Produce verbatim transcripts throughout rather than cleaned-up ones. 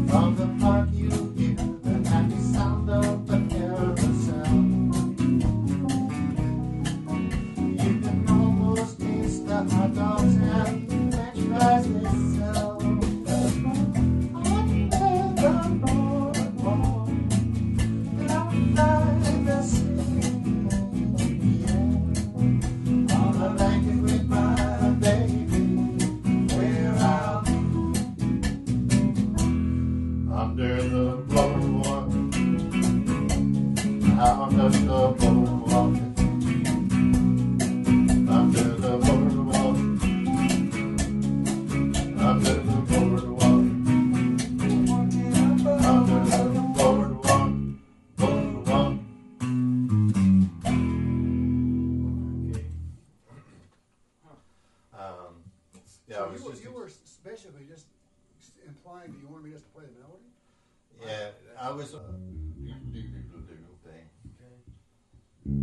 From the park you hear the happy sound of the carousel. You can almost taste the hot dogs and french fries they sell. On the boardwalk, down by the sea, yeah. On a blanket with my baby, where I'll be. Under the boardwalk, out of the boardwalk. Under the boardwalk, under the boardwalk, under the boardwalk, boardwalk. Okay. Um, yeah, So I was you, were, just you were basically just implying that you wanted me just to play the melody? yeah, I was uh, do do do do do thing. Okay.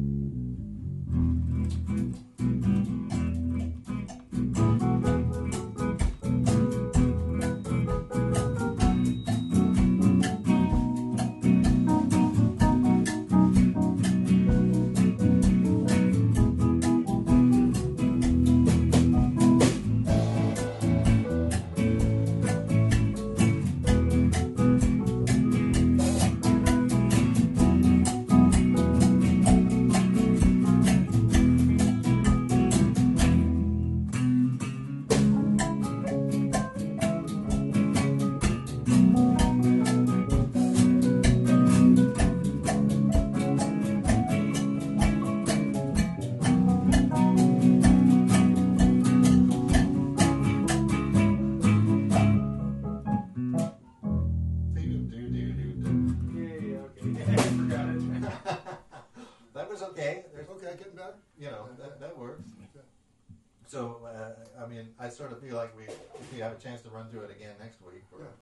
That was okay. There's, Okay, getting better? you know, that, that works. Okay. So, uh, I mean, I sort of feel like we, if we have a chance to run through it again next week, or Yeah.